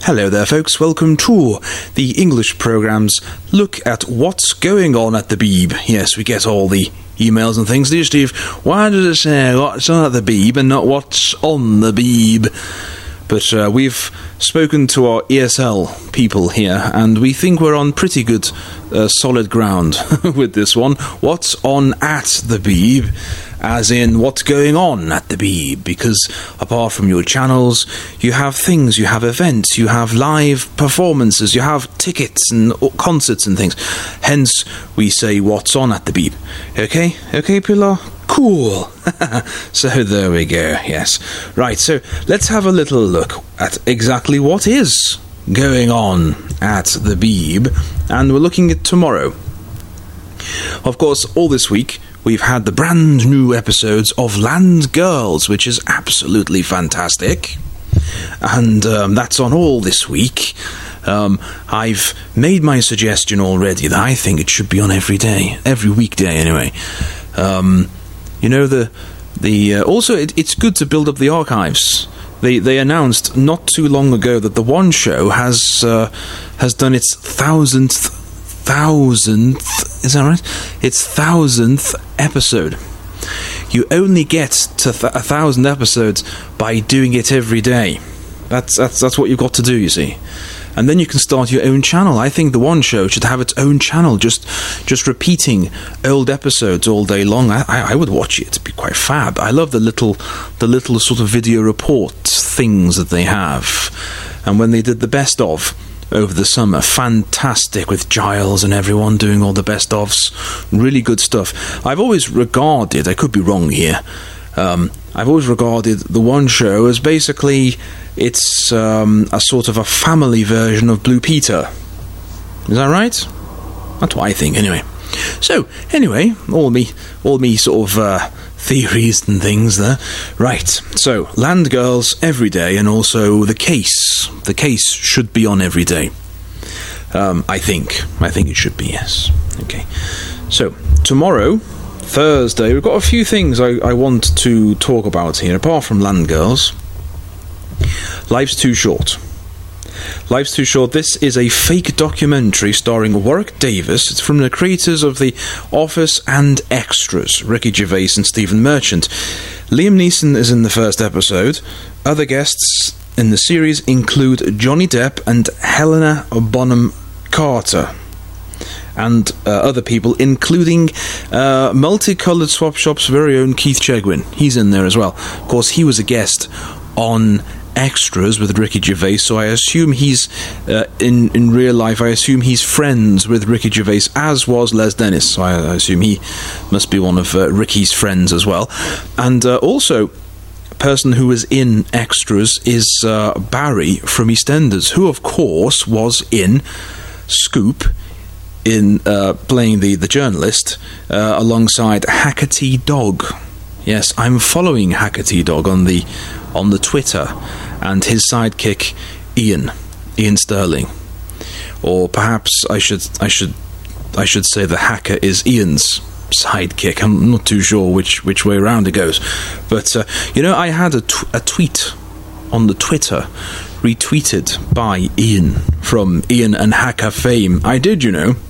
Hello there, folks. Welcome to the English program's look at what's going on at the Beeb. Yes, we get all the emails and things. Dear Steve, why does it say what's on at the Beeb and not what's on the Beeb? But we've spoken to our ESL people here, and we think we're on pretty good, solid ground with this one. What's on at the Beeb? As in, what's going on at the Beeb? Because apart from your channels, you have things, you have events, you have live performances, you have tickets and concerts and things. Hence, we say what's on at the Beeb. Okay? Okay, Pilar? Cool. So there we go, yes. Right, so let's have a little look at exactly what is going on at the Beeb, and we're looking at tomorrow. Of course, all this week, we've had the brand new episodes of Land Girls, which is absolutely fantastic. And that's on all this week. I've made my suggestion already that I think it should be on every day, every weekday anyway. You know, also it's good to build up the archives. They announced not too long ago that the One Show has done its thousandth, is that right? Its 1000th episode. You only get to 1,000 episodes by doing it every day. That's what you've got to do, you see. And then you can start your own channel. I think the One Show should have its own channel, just repeating old episodes all day long. I would watch it. It'd be quite fab. I love the little sort of video report things that they have. And when they did the best of over the summer, fantastic, with Giles and everyone doing all the best ofs. Really good stuff. I've always regarded, I could be wrong here, I've always regarded the One Show as basically it's a sort of a family version of Blue Peter. Is that right? That's what I think, anyway. So, anyway, all me sort of theories and things there. Right, so, Land Girls every day, and also The Case. The Case should be on every day. I think it should be, yes. Okay. So, tomorrow, Thursday, we've got a few things I want to talk about here, apart from Land Girls. Life's Too Short. Life's Too Short. This is a fake documentary starring Warwick Davis. It's from the creators of The Office and Extras, Ricky Gervais and Stephen Merchant. Liam Neeson is in the first episode. Other guests in the series include Johnny Depp and Helena Bonham Carter. And other people, including Multicoloured Swap Shop's very own Keith Chegwin. He's in there as well. Of course, he was a guest on Extras with Ricky Gervais, so I assume he's in real life, I assume he's friends with Ricky Gervais, as was Les Dennis, so I assume he must be one of Ricky's friends as well. And also, a person who was in Extras is Barry from EastEnders, who of course was in Scoop, in playing the journalist, alongside Hackerty Dog. Yes, I'm following Hackerty Dog on the Twitter, and his sidekick Ian Sterling, or perhaps I should say the hacker is Ian's sidekick. I'm not too sure which way around it goes, but I had a tweet on the Twitter retweeted by Ian from Ian and Hacker fame. I did,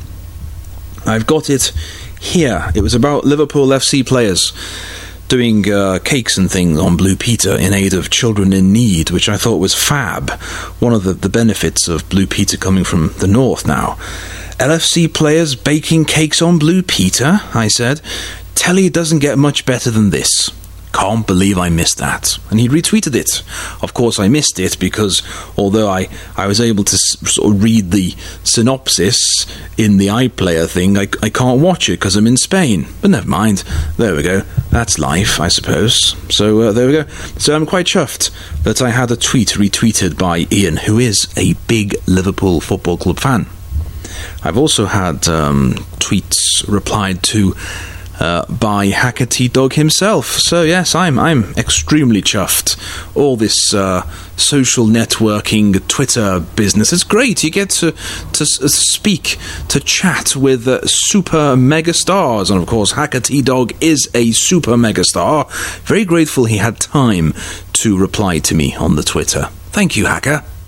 I've got it here. It was about Liverpool FC players doing cakes and things on Blue Peter in aid of children in need, which I thought was fab. One of the benefits of Blue Peter coming from the north now. LFC players baking cakes on Blue Peter, I said. Telly doesn't get much better than this. Can't believe I missed that. And he retweeted it. Of course, I missed it because although I was able to sort of read the synopsis in the iPlayer thing, I can't watch it because I'm in Spain. But never mind. There we go. That's life, I suppose. So there we go. So I'm quite chuffed that I had a tweet retweeted by Ian, who is a big Liverpool Football Club fan. I've also had tweets replied to by Hackerty Dog himself. So yes, I'm extremely chuffed. All this social networking, Twitter business, it's great. You get to speak, to chat with super mega stars, and of course Hackerty Dog is a super mega star. Very grateful he had time to reply to me on the Twitter. Thank you, Hacker.